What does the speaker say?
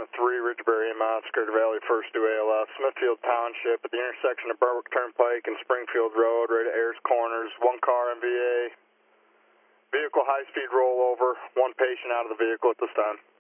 3, Ridgeberry and Oscar Valley, first to ALS, Smithfield Township at the intersection of Berwick Turnpike and Springfield Road, right at Ayers Corners. 1 car MVA. Vehicle high-speed rollover. 1 patient out of the vehicle at this time.